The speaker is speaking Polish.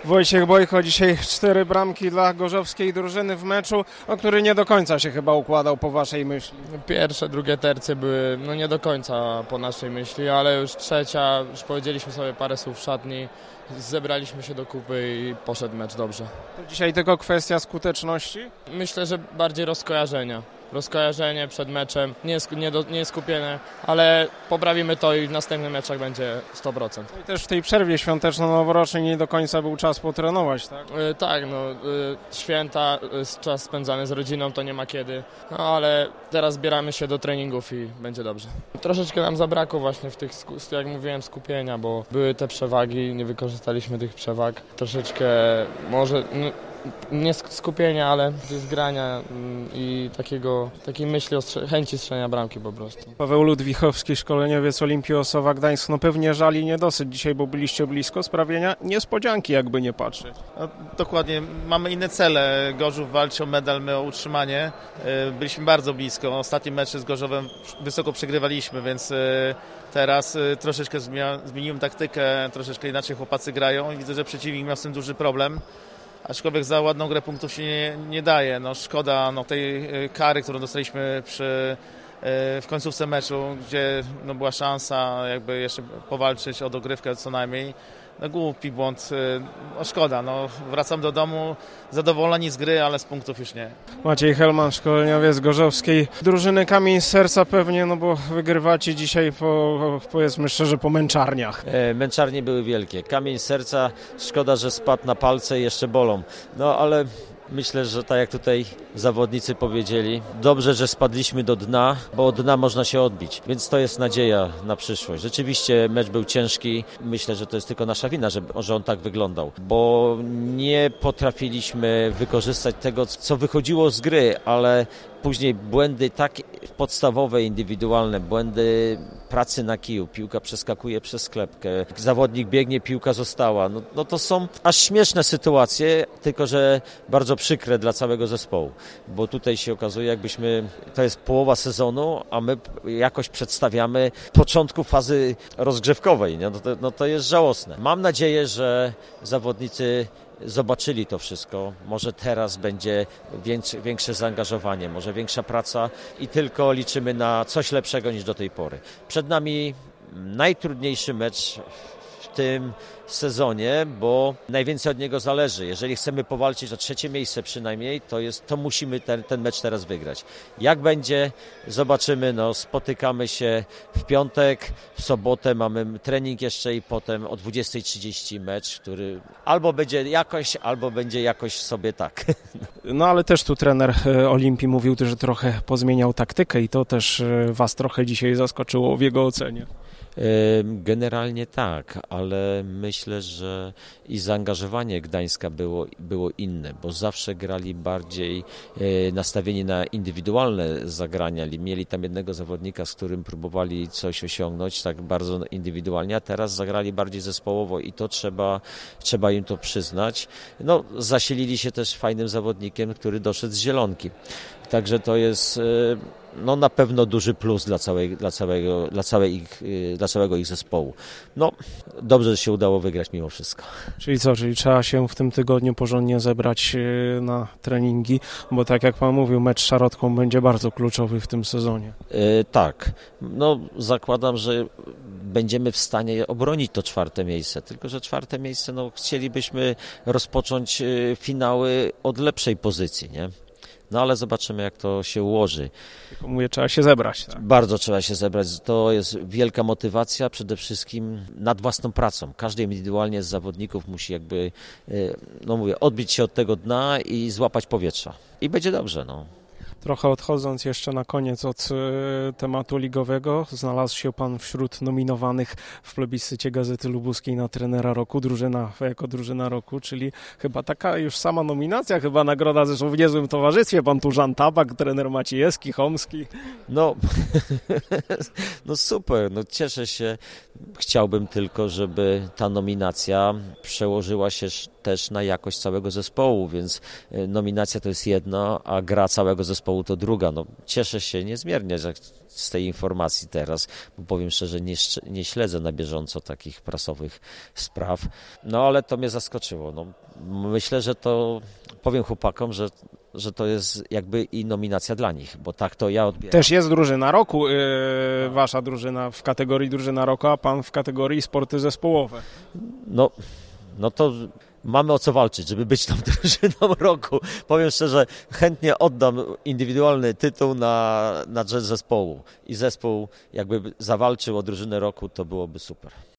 Wojciech Bojko, dzisiaj 4 bramki dla gorzowskiej drużyny w meczu, który nie do końca się chyba układał po waszej myśli. Pierwsze, drugie tercje były nie do końca po naszej myśli, ale już trzecia, już powiedzieliśmy sobie parę słów w szatni, zebraliśmy się do kupy i poszedł mecz dobrze. To dzisiaj tylko kwestia skuteczności? Myślę, że bardziej rozkojarzenie przed meczem, nie skupienie, ale poprawimy to i w następnych meczach będzie 100%. No i też w tej przerwie świąteczno-noworocznej nie do końca był czas potrenować, tak? Tak, święta, czas spędzany z rodziną, to nie ma kiedy, ale teraz zbieramy się do treningów i będzie dobrze. Troszeczkę nam zabrakło właśnie w tych, jak mówiłem, skupienia, bo były te przewagi, nie wykorzystaliśmy tych przewag. Troszeczkę może nie skupienia, ale zgrania i takiej myśli chęci strzelania bramki po prostu. Paweł Ludwichowski, szkoleniowiec Olimpii Osowa Gdańsk. No pewnie żali niedosyt dzisiaj, bo byliście blisko sprawienia niespodzianki, jakby nie patrzeć. No, dokładnie, mamy inne cele. Gorzów walczy o medal, my o utrzymanie. Byliśmy bardzo blisko. Ostatni mecz z Gorzowem wysoko przegrywaliśmy, więc teraz troszeczkę zmieniłem taktykę, troszeczkę inaczej chłopacy grają i widzę, że przeciwnik miał z tym duży problem. Aczkolwiek za ładną grę punktów się nie daje. Szkoda tej kary, którą dostaliśmy w końcówce meczu, gdzie była szansa jakby jeszcze powalczyć o dogrywkę co najmniej. Głupi błąd, szkoda. Wracam do domu zadowoleni z gry, ale z punktów już nie. Maciej Helman, szkoleniowiec gorzowskiej drużyny. Kamień z serca pewnie, bo wygrywacie dzisiaj powiedzmy szczerze po męczarniach. Męczarnie były wielkie. Kamień z serca, szkoda, że spadł na palce i jeszcze bolą. Ale myślę, że tak jak tutaj zawodnicy powiedzieli, dobrze, że spadliśmy do dna, bo od dna można się odbić, więc to jest nadzieja na przyszłość. Rzeczywiście mecz był ciężki, myślę, że to jest tylko nasza wina, że on tak wyglądał, bo nie potrafiliśmy wykorzystać tego, co wychodziło z gry, ale później błędy tak podstawowe, indywidualne, błędy pracy na kiju, piłka przeskakuje przez sklepkę, zawodnik biegnie, piłka została. To są aż śmieszne sytuacje, tylko że bardzo przykre dla całego zespołu, bo tutaj się okazuje, to jest połowa sezonu, a my jakoś przedstawiamy początku fazy rozgrzewkowej. To jest żałosne. Mam nadzieję, że zawodnicy zobaczyli to wszystko. Może teraz będzie większe zaangażowanie, może większa praca i tylko liczymy na coś lepszego niż do tej pory. Przed nami najtrudniejszy mecz w tym sezonie, bo najwięcej od niego zależy. Jeżeli chcemy powalczyć o 3. miejsce przynajmniej, to musimy ten mecz teraz wygrać. Jak będzie, zobaczymy. Spotykamy się w piątek, w sobotę mamy trening jeszcze i potem o 20:30 mecz, który albo będzie jakoś sobie tak. Ale też tu trener Olimpii mówił, że trochę pozmieniał taktykę i to też was trochę dzisiaj zaskoczyło w jego ocenie. Generalnie tak, ale myślę, że i zaangażowanie Gdańska było inne, bo zawsze grali bardziej nastawieni na indywidualne zagrania. Mieli tam jednego zawodnika, z którym próbowali coś osiągnąć tak bardzo indywidualnie, a teraz zagrali bardziej zespołowo i to trzeba im to przyznać. Zasilili się też fajnym zawodnikiem, który doszedł z Zielonki. Także to jest na pewno duży plus dla całego ich zespołu. Dobrze, że się udało wygrać mimo wszystko. Czyli co? Czyli trzeba się w tym tygodniu porządnie zebrać na treningi, bo tak jak pan mówił, mecz z Szarotką będzie bardzo kluczowy w tym sezonie. Tak. Zakładam, że będziemy w stanie obronić to 4. miejsce, tylko że 4. miejsce chcielibyśmy rozpocząć finały od lepszej pozycji, nie? Ale zobaczymy, jak to się ułoży. Tylko mówię, trzeba się zebrać. Tak? Bardzo trzeba się zebrać. To jest wielka motywacja, przede wszystkim nad własną pracą. Każdy indywidualnie z zawodników musi odbić się od tego dna i złapać powietrza. I będzie dobrze, Trochę odchodząc jeszcze na koniec od tematu ligowego, znalazł się pan wśród nominowanych w plebiscycie Gazety Lubuskiej na trenera roku, jako drużyna roku, czyli chyba taka już sama nominacja, chyba nagroda, zresztą w niezłym towarzystwie, pan tu Żan Tabak, trener Maciejewski, Chomski. Super, cieszę się. Chciałbym tylko, żeby ta nominacja przełożyła się też na jakość całego zespołu, więc nominacja to jest jedno, a gra całego zespołu zespołu to druga. No, cieszę się niezmiernie z tej informacji teraz, bo powiem szczerze, nie śledzę na bieżąco takich prasowych spraw, no ale to mnie zaskoczyło. No, myślę, że to, powiem chłopakom, że to jest jakby i nominacja dla nich, bo tak to ja odbieram. Też jest drużyna roku, wasza drużyna w kategorii drużyna roku, a pan w kategorii sporty zespołowe. No to mamy o co walczyć, żeby być tą drużyną roku. Powiem szczerze, chętnie oddam indywidualny tytuł na rzecz zespołu i zespół jakby zawalczył o drużynę roku, to byłoby super.